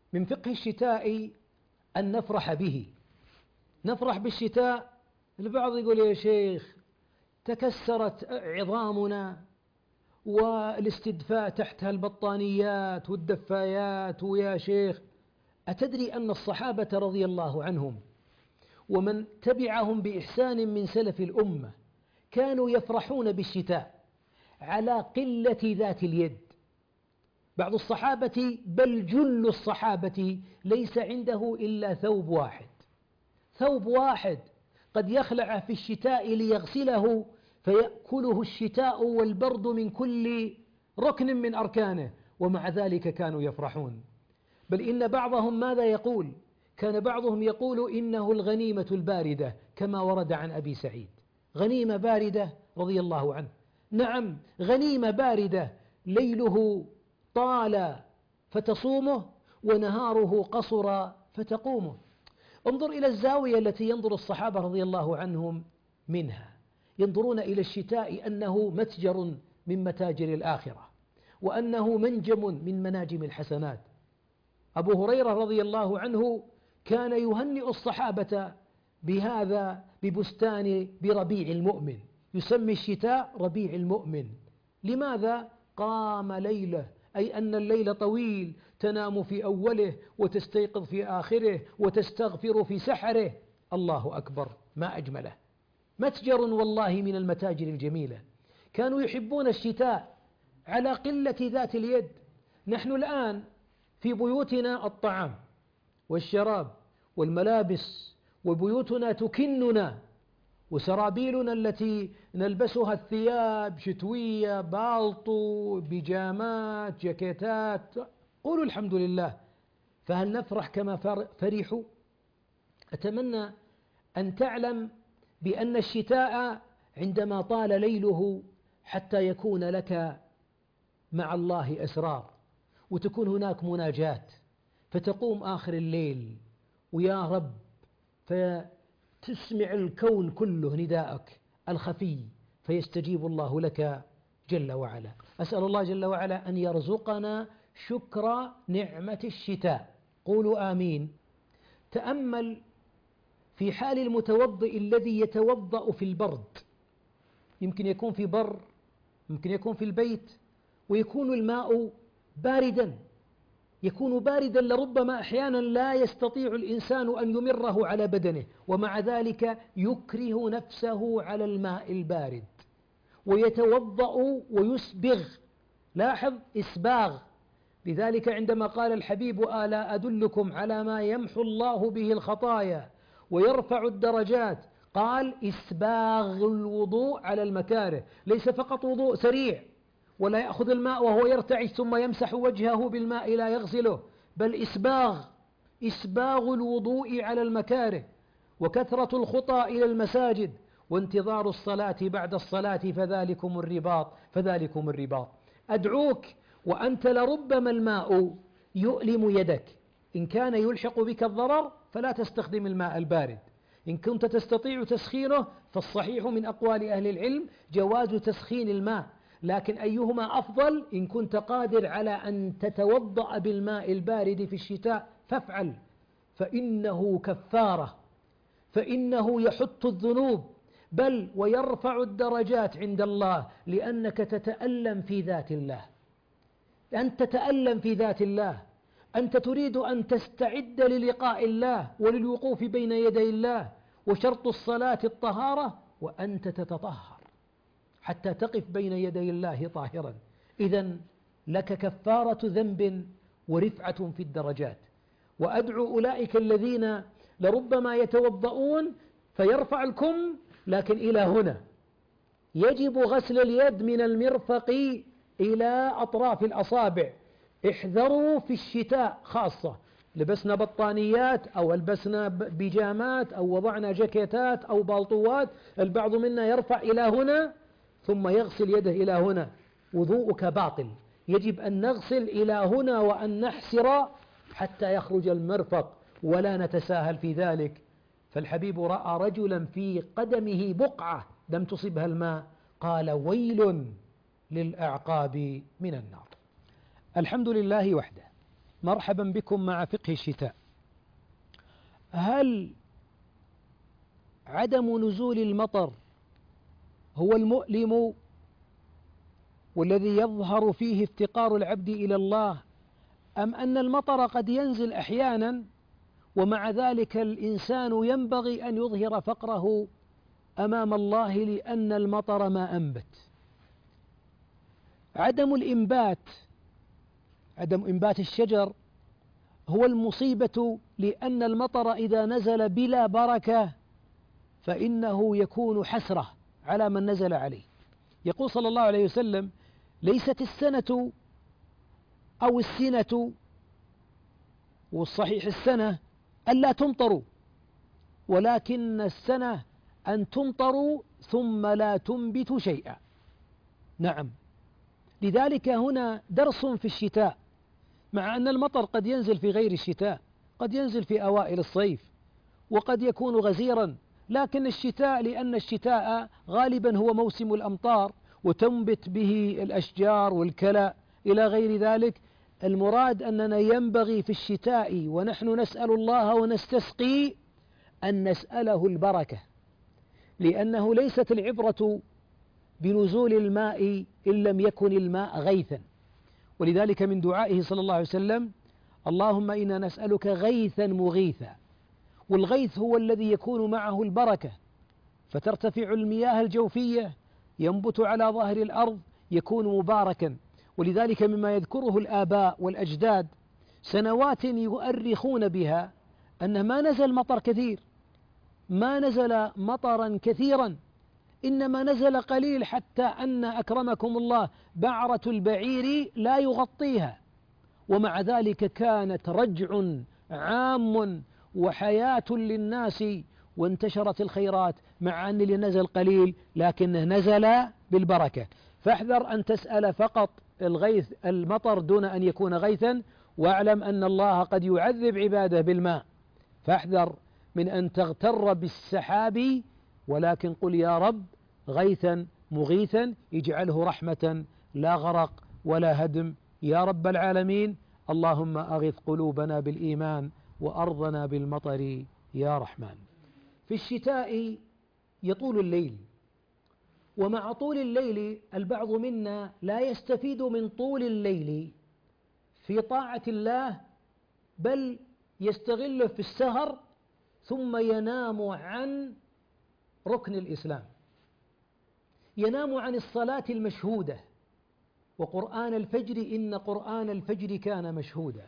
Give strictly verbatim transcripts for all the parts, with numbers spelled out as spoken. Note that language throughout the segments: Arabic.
من فقه الشتاء أن نفرح به، نفرح بالشتاء. البعض يقول يا شيخ تكسرت عظامنا والاستدفاء تحتها البطانيات والدفايات، ويا شيخ أتدري أن الصحابة رضي الله عنهم ومن تبعهم بإحسان من سلف الأمة كانوا يفرحون بالشتاء على قلة ذات اليد. بعض الصحابة بل جل الصحابة ليس عنده إلا ثوب واحد، ثوب واحد قد يخلع في الشتاء ليغسله فيأكله الشتاء والبرد من كل ركن من أركانه، ومع ذلك كانوا يفرحون. بل إن بعضهم ماذا يقول؟ كان بعضهم يقول إنه الغنيمة الباردة، كما ورد عن أبي سعيد، غنيمة باردة رضي الله عنه. نعم، غنيمة باردة ليله طال فتصومه ونهاره قصر فتقومه. انظر إلى الزاوية التي ينظر الصحابة رضي الله عنهم منها، ينظرون إلى الشتاء أنه متجر من متاجر الآخرة، وأنه منجم من مناجم الحسنات. أبو هريرة رضي الله عنه كان يهنئ الصحابة بهذا ببستان بربيع المؤمن، يسمي الشتاء ربيع المؤمن. لماذا؟ قام ليله، أي أن الليل طويل، تنام في أوله وتستيقظ في آخره وتستغفر في سحره. الله أكبر، ما أجمله، متجر والله من المتاجر الجميلة. كانوا يحبون الشتاء على قلة ذات اليد. نحن الآن في بيوتنا الطعام والشراب والملابس، وبيوتنا تكننا، وسرابيلنا التي نلبسها الثياب شتوية، بالطو، بيجامات، جاكيتات، قولوا الحمد لله. فهل نفرح كما فرحوا؟ أتمنى أن تعلم بأن الشتاء عندما طال ليله حتى يكون لك مع الله أسرار، وتكون هناك مناجاة، فتقوم آخر الليل ويا رب فتسمع الكون كله نداءك الخفي فيستجيب الله لك جل وعلا. أسأل الله جل وعلا أن يرزقنا شكر نعمة الشتاء، قولوا آمين. تأمل في حال المتوضئ الذي يتوضأ في البرد، يمكن يكون في بر، يمكن يكون في البيت، ويكون الماء باردا، يكون باردا لربما أحيانا لا يستطيع الإنسان أن يمره على بدنه، ومع ذلك يكره نفسه على الماء البارد ويتوضأ ويسبغ. لاحظ إسباغ. لذلك عندما قال الحبيب ألا أدلكم على ما يمحو الله به الخطايا ويرفع الدرجات، قال إسباغ الوضوء على المكاره، ليس فقط وضوء سريع ولا يأخذ الماء وهو يرتعش ثم يمسح وجهه بالماء لا يغسله، بل إسباغ، إسباغ الوضوء على المكاره، وكثرة الخطى إلى المساجد، وانتظار الصلاة بعد الصلاة، فذلكم الرباط، فذلكم الرباط. أدعوك وأنت لربما الماء يؤلم يدك، إن كان يلحق بك الضرر فلا تستخدم الماء البارد. إن كنت تستطيع تسخينه فالصحيح من أقوال أهل العلم جواز تسخين الماء، لكن أيهما أفضل؟ إن كنت قادر على أن تتوضأ بالماء البارد في الشتاء فافعل، فإنه كفارة، فإنه يحط الذنوب، بل ويرفع الدرجات عند الله، لأنك تتألم في ذات الله، أنت تتألم في ذات الله، أنت تريد أن تستعد للقاء الله وللوقوف بين يدي الله، وشرط الصلاة الطهارة، وأنت تتطهر حتى تقف بين يدي الله طاهرا. إذن لك كفارة ذنب ورفعة في الدرجات. وأدعو أولئك الذين لربما يتوضؤون فيرفع الكم لكن إلى هنا، يجب غسل اليد من المرفق إلى أطراف الأصابع. احذروا في الشتاء خاصة، لبسنا بطانيات أو لبسنا بيجامات أو وضعنا جاكيتات أو بالطوات، البعض منا يرفع إلى هنا ثم يغسل يده إلى هنا، وضوءك باطل. يجب أن نغسل إلى هنا وأن نحسر حتى يخرج المرفق، ولا نتساهل في ذلك. فالحبيب رأى رجلا في قدمه بقعة لم تصبها الماء، قال ويل للأعقاب من النار. الحمد لله وحده، مرحبا بكم مع فقه الشتاء. هل عدم نزول المطر هو المؤلم والذي يظهر فيه افتقار العبد إلى الله، أم أن المطر قد ينزل أحيانا ومع ذلك الإنسان ينبغي أن يظهر فقره أمام الله لأن المطر ما أنبت؟ عدم الإنبات، عدم إنبات الشجر هو المصيبة، لأن المطر إذا نزل بلا بركة فإنه يكون حسرة على من نزل عليه. يقول صلى الله عليه وسلم: ليست السنة أو السنة، والصحيح السنة ألا تمطروا، ولكن السنة أن تمطروا ثم لا تنبت شيئا. نعم، لذلك هنا درس في الشتاء، مع أن المطر قد ينزل في غير الشتاء، قد ينزل في أوائل الصيف وقد يكون غزيرا، لكن الشتاء لأن الشتاء غالبا هو موسم الأمطار وتنبت به الأشجار والكلى إلى غير ذلك. المراد أننا ينبغي في الشتاء ونحن نسأل الله ونستسقي أن نسأله البركة، لأنه ليست العبرة بنزول الماء إن لم يكن الماء غيثا. ولذلك من دعائه صلى الله عليه وسلم: اللهم إنا نسألك غيثا مغيثا. والغيث هو الذي يكون معه البركة، فترتفع المياه الجوفية، ينبت على ظهر الأرض، يكون مباركا. ولذلك مما يذكره الآباء والأجداد سنوات يؤرخون بها أن ما نزل مطر كثير، ما نزل مطرا كثيرا، إنما نزل قليل، حتى أن أكرمكم الله بعرة البعير لا يغطيها، ومع ذلك كانت رجع عام وحياة للناس وانتشرت الخيرات، مع أن اللي نزل قليل لكنه نزل بالبركة. فاحذر أن تسأل فقط الغيث المطر دون أن يكون غيثا، واعلم أن الله قد يعذب عباده بالماء، فاحذر من أن تغتر بالسحاب، ولكن قل يا رب غيثا مغيثا اجعله رحمة لا غرق ولا هدم يا رب العالمين. اللهم أغث قلوبنا بالإيمان وأرضنا بالمطر يا رحمن. في الشتاء يطول الليل، ومع طول الليل البعض منا لا يستفيد من طول الليل في طاعة الله، بل يستغله في السهر ثم ينام عن ركن الإسلام، ينام عن الصلاة المشهودة، وقرآن الفجر إن قرآن الفجر كان مشهودا.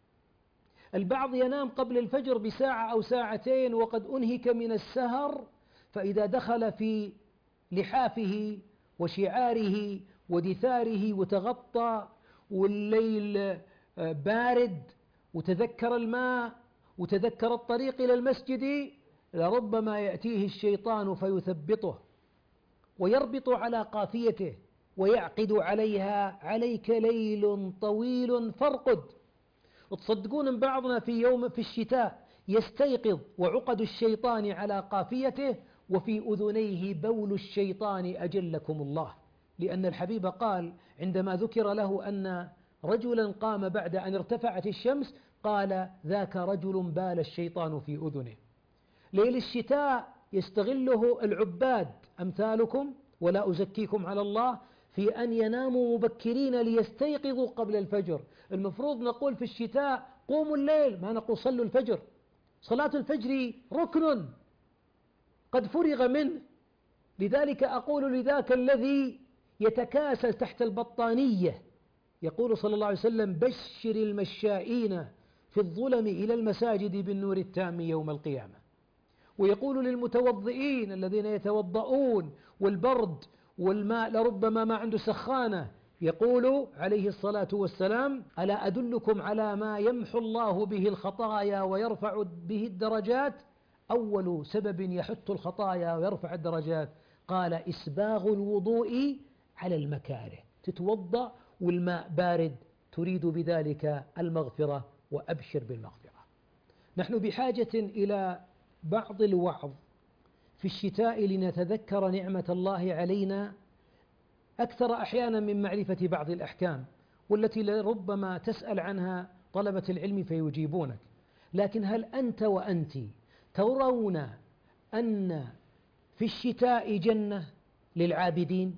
البعض ينام قبل الفجر بساعة أو ساعتين وقد أنهك من السهر، فإذا دخل في لحافه وشعاره ودثاره وتغطى والليل بارد وتذكر الماء وتذكر الطريق إلى المسجد، لربما يأتيه الشيطان فيثبطه ويربط على قافيته ويعقد عليها: عليك ليل طويل فارقد. وتصدقون ان بعضنا في يوم في الشتاء يستيقظ وعقد الشيطان على قافيته وفي أذنيه بول الشيطان أجلكم الله، لأن الحبيب قال عندما ذكر له أن رجلا قام بعد أن ارتفعت الشمس قال: ذاك رجل بال الشيطان في أذنه. ليل الشتاء يستغله العباد أمثالكم، ولا أزكيكم على الله، في أن يناموا مبكرين ليستيقظوا قبل الفجر. المفروض نقول في الشتاء قوموا الليل، ما نقول صلوا الفجر. صلاة الفجر ركن قد فرغ منه. لذلك أقول لذاك الذي يتكاسل تحت البطانية، يقول صلى الله عليه وسلم: بشر المشائين في الظلم إلى المساجد بالنور التام يوم القيامة. ويقول للمتوضئين الذين يتوضؤون والبرد والماء لربما ما عنده سخانة، يقول عليه الصلاة والسلام: ألا أدلكم على ما يمحو الله به الخطايا ويرفع به الدرجات؟ أول سبب يحط الخطايا ويرفع الدرجات قال: إسباغ الوضوء على المكاره، تتوضأ والماء بارد تريد بذلك المغفرة، وأبشر بالمغفرة. نحن بحاجة إلى بعض الوعظ في الشتاء لنتذكر نعمة الله علينا أكثر أحيانا من معرفة بعض الأحكام، والتي لربما تسأل عنها طلبة العلم فيجيبونك. لكن هل أنت وأنت ترون أن في الشتاء جنة للعابدين؟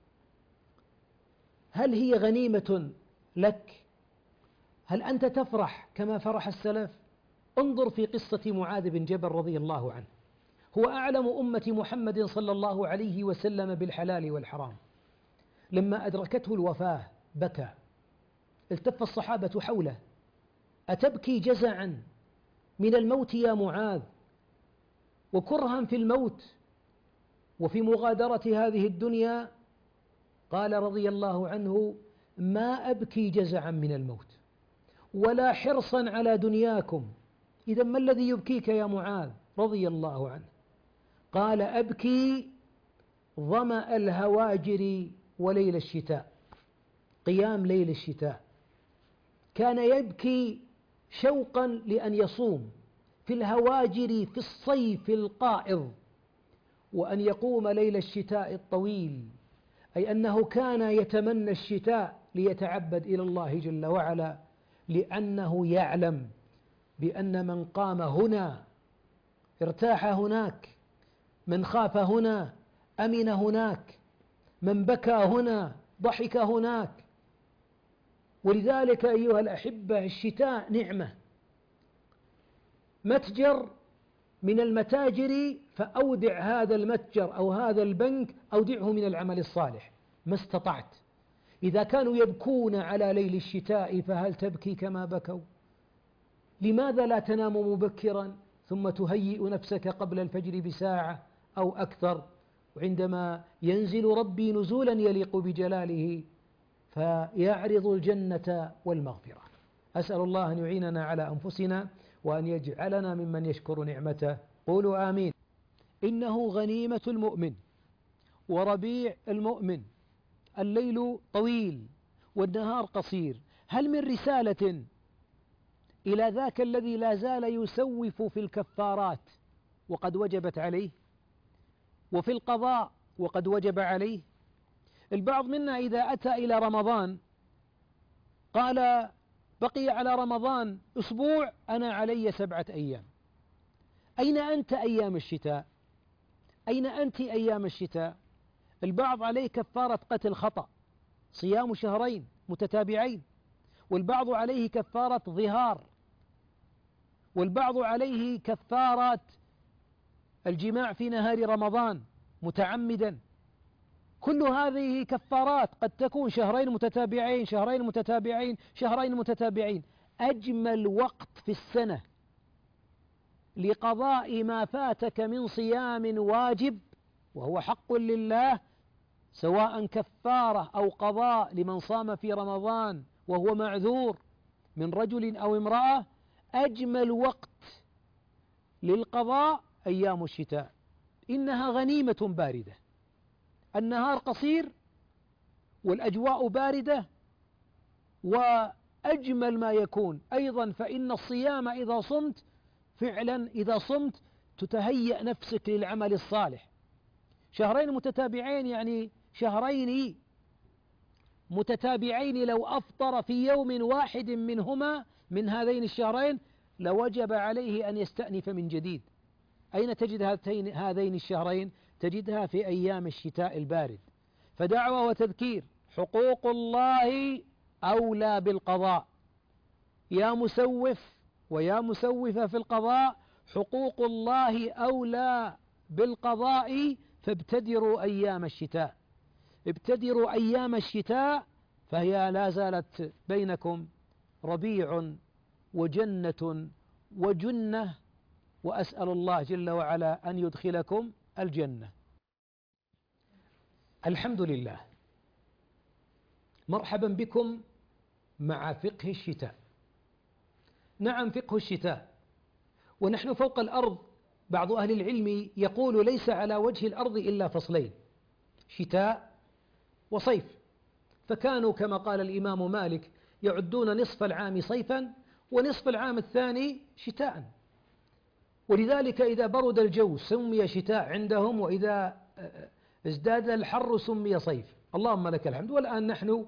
هل هي غنيمة لك؟ هل أنت تفرح كما فرح السلف؟ انظر في قصة معاذ بن جبل رضي الله عنه، هو أعلم أمة محمد صلى الله عليه وسلم بالحلال والحرام. لما أدركته الوفاة بكى، التف الصحابة حوله: أتبكي جزعا من الموت يا معاذ، وكرها في الموت وفي مغادرة هذه الدنيا؟ قال رضي الله عنه: ما أبكي جزعا من الموت ولا حرصا على دنياكم. إذا ما الذي يبكيك يا معاذ رضي الله عنه؟ قال: أبكي ظمأ الهواجر وليل الشتاء، قيام ليل الشتاء. كان يبكي شوقا لأن يصوم في الهواجر في الصيف القائض، وأن يقوم ليل الشتاء الطويل، أي أنه كان يتمنى الشتاء ليتعبد إلى الله جل وعلا، لأنه يعلم بأن من قام هنا ارتاح هناك، من خاف هنا أمن هناك، من بكى هنا ضحك هناك. ولذلك أيها الأحبة الشتاء نعمة، متجر من المتاجر، فأودع هذا المتجر أو هذا البنك أودعه من العمل الصالح ما استطعت. إذا كانوا يبكون على ليل الشتاء فهل تبكي كما بكوا؟ لماذا لا تنام مبكرا ثم تهيئ نفسك قبل الفجر بساعة أو أكثر، وعندما ينزل ربي نزولا يليق بجلاله فيعرض الجنة والمغفرة؟ أسأل الله أن يعيننا على أنفسنا وأن يجعلنا ممن يشكر نعمته. قولوا آمين. إنه غنيمة المؤمن وربيع المؤمن، الليل طويل والنهار قصير. هل من رسالة إلى ذاك الذي لا زال يسوف في الكفارات وقد وجبت عليه، وفي القضاء وقد وجب عليه؟ البعض منا إذا أتى إلى رمضان قال: بقي على رمضان أسبوع، أنا علي سبعة أيام. أين أنت أيام الشتاء؟ أين أنت أيام الشتاء؟ البعض عليه كفارة قتل خطأ، صيام شهرين متتابعين، والبعض عليه كفارة ظهار، والبعض عليه كفارة الجماع في نهار رمضان متعمدا. كل هذه كفارات قد تكون شهرين متتابعين شهرين متتابعين شهرين متتابعين. أجمل وقت في السنة لقضاء ما فاتك من صيام واجب وهو حق لله، سواء كفارة أو قضاء لمن صام في رمضان وهو معذور من رجل أو امرأة، أجمل وقت للقضاء أيام الشتاء. إنها غنيمة باردة، النهار قصير والأجواء باردة، وأجمل ما يكون أيضا فإن الصيام إذا صمت فعلا إذا صمت تتهيأ نفسك للعمل الصالح. شهرين متتابعين يعني شهرين متتابعين لو أفطر في يوم واحد منهما من هذين الشهرين لوجب عليه أن يستأنف من جديد. أين تجد هاتين هذين الشهرين؟ تجدها في أيام الشتاء البارد. فدعوة وتذكير: حقوق الله أولى بالقضاء. يا مسوف ويا مسوفة في القضاء، حقوق الله أولى بالقضاء، فابتدروا أيام الشتاء، ابتدروا أيام الشتاء، فهي لا زالت بينكم ربيع وجنة وجنة، وأسأل الله جل وعلا أن يدخلكم الجنة. الحمد لله، مرحبا بكم مع فقه الشتاء. نعم، فقه الشتاء، ونحن فوق الأرض بعض أهل العلم يقول ليس على وجه الأرض إلا فصلين: شتاء وصيف. فكانوا كما قال الإمام مالك يعدون نصف العام صيفا ونصف العام الثاني شتاء. ولذلك إذا برد الجو سمي شتاء عندهم، وإذا ازداد الحر سمي صيف. اللهم لك الحمد. والآن نحن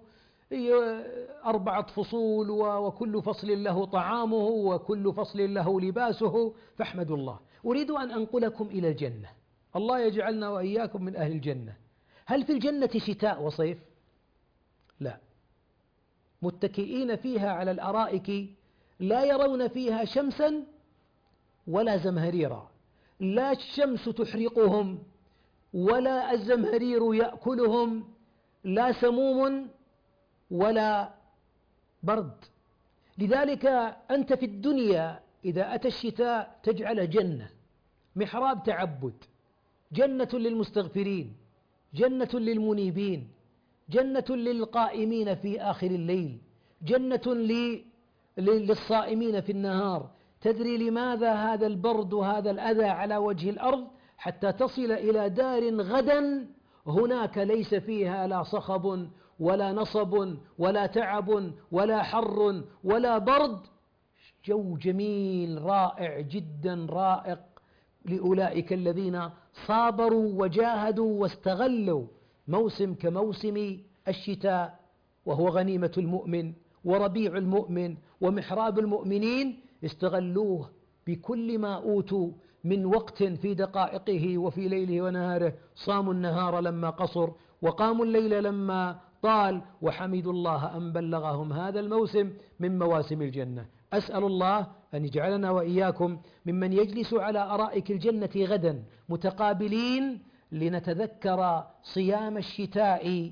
أربعة فصول وكل فصل له طعامه وكل فصل له لباسه، فاحمدوا الله. أريد أن أنقلكم إلى الجنة، الله يجعلنا وإياكم من أهل الجنة. هل في الجنة شتاء وصيف؟ لا، متكئين فيها على الأرائك لا يرون فيها شمسا ولا زمهريرا، لا الشمس تحرقهم ولا الزمهرير يأكلهم، لا سموم ولا برد. لذلك أنت في الدنيا إذا أتى الشتاء تجعل جنة، محراب تعبد، جنة للمستغفرين، جنة للمنيبين، جنة للقائمين في آخر الليل، جنة للصائمين في النهار. تدري لماذا هذا البرد وهذا الأذى على وجه الأرض؟ حتى تصل إلى دار غدا هناك ليس فيها لا صخب ولا نصب ولا تعب ولا حر ولا برد، جو جميل رائع جدا رائق لأولئك الذين صابروا وجاهدوا واستغلوا موسم كموسم الشتاء، وهو غنيمة المؤمن وربيع المؤمن ومحراب المؤمنين، استغلوه بكل ما أوتوا من وقت في دقائقه وفي ليله ونهاره. صاموا النهار لما قصر وقاموا الليل لما طال، وحمدوا الله أن بلغهم هذا الموسم من مواسم الجنة. أسأل الله أن يجعلنا وإياكم ممن يجلس على أرائك الجنة غدا متقابلين لنتذكر صيام الشتاء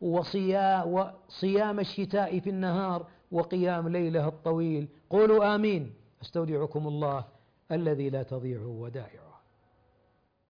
وصيام الشتاء في النهار وقيام ليله الطويل. قولوا آمين. استودعكم الله الذي لا تضيع ودائعه.